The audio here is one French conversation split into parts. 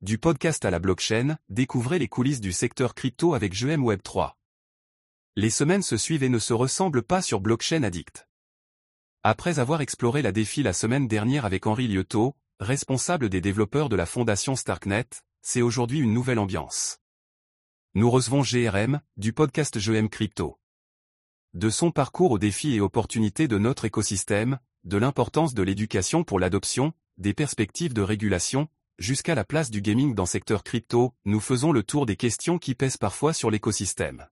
du podcast à la blockchain, découvrez les coulisses du secteur crypto avec JM Web3. Les semaines se suivent et ne se ressemblent pas sur Blockchain Addict. Après avoir exploré la défi la semaine dernière avec Henri Lieutot, responsable des développeurs de la fondation Starknet, c'est aujourd'hui une nouvelle ambiance. Nous recevons GRM, du podcast JM Crypto. De son parcours aux défis et opportunités de notre écosystème, de l'importance de l'éducation pour l'adoption, des perspectives de régulation, jusqu'à la place du gaming dans le secteur crypto, nous faisons le tour des questions qui pèsent parfois sur l'écosystème.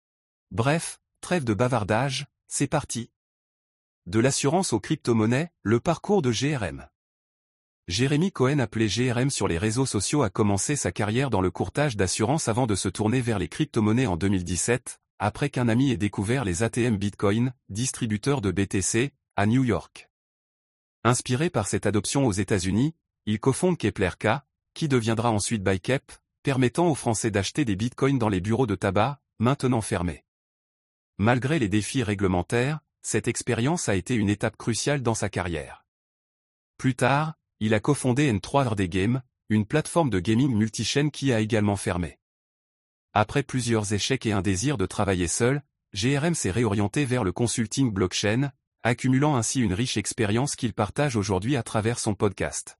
Bref, trêve de bavardage, c'est parti. De l'assurance aux crypto-monnaies, le parcours de GRM. Jérémy Cohen, appelé GRM sur les réseaux sociaux, a commencé sa carrière dans le courtage d'assurance avant de se tourner vers les crypto-monnaies en 2017, après qu'un ami ait découvert les ATM Bitcoin, distributeurs de BTC, à New York. Inspiré par cette adoption aux États-Unis, il cofonde KeplerK, qui deviendra ensuite Bykep, permettant aux Français d'acheter des bitcoins dans les bureaux de tabac, maintenant fermés. Malgré les défis réglementaires, cette expérience a été une étape cruciale dans sa carrière. Plus tard, il a cofondé N3RD Game, une plateforme de gaming multichaîne qui a également fermé. Après plusieurs échecs et un désir de travailler seul, GRM s'est réorienté vers le consulting blockchain, accumulant ainsi une riche expérience qu'il partage aujourd'hui à travers son podcast.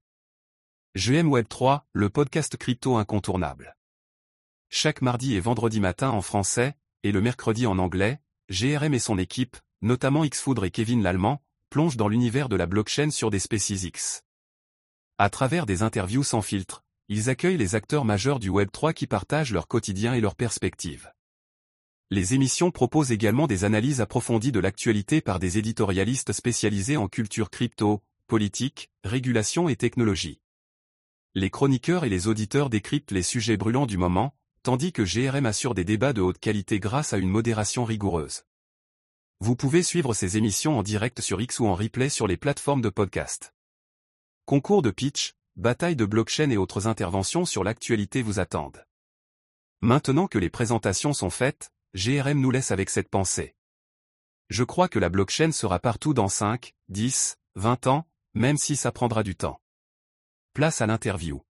JM Web3, le podcast crypto incontournable. Chaque mardi et vendredi matin en français, et le mercredi en anglais, GRM et son équipe, notamment Xfoudre et Kevin Lallemand, plongent dans l'univers de la blockchain sur des Spaces X. À travers des interviews sans filtre, ils accueillent les acteurs majeurs du Web3 qui partagent leur quotidien et leurs perspectives. Les émissions proposent également des analyses approfondies de l'actualité par des éditorialistes spécialisés en culture crypto, politique, régulation et technologie. Les chroniqueurs et les auditeurs décryptent les sujets brûlants du moment, tandis que GRM assure des débats de haute qualité grâce à une modération rigoureuse. Vous pouvez suivre ces émissions en direct sur X ou en replay sur les plateformes de podcast. Concours de pitch, bataille de blockchain et autres interventions sur l'actualité vous attendent. Maintenant que les présentations sont faites, GRM nous laisse avec cette pensée. Je crois que la blockchain sera partout dans 5, 10, 20 ans, même si ça prendra du temps. Place à l'interview.